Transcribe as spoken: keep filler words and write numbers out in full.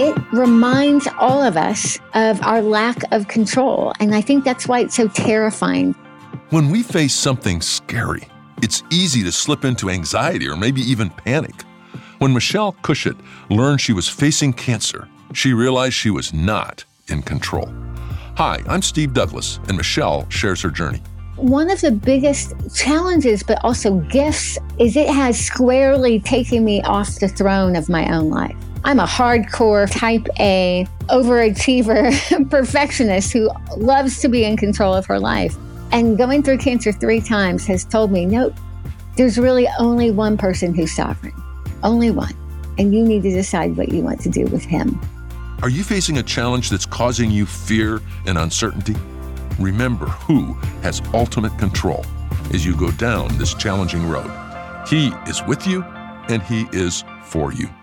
it reminds all of us of our lack of control. And I think that's why it's so terrifying. When we face something scary, it's easy to slip into anxiety or maybe even panic. When Michelle Cushit learned she was facing cancer, she realized she was not in control. Hi, I'm Steve Douglas, and Michelle shares her journey. One of the biggest challenges, but also gifts, is it has squarely taken me off the throne of my own life. I'm a hardcore type A overachiever perfectionist who loves to be in control of her life. And going through cancer three times has told me, nope, there's really only one person who's sovereign, only one. And you need to decide what you want to do with him. Are you facing a challenge that's causing you fear and uncertainty? Remember who has ultimate control as you go down this challenging road. He is with you and he is for you.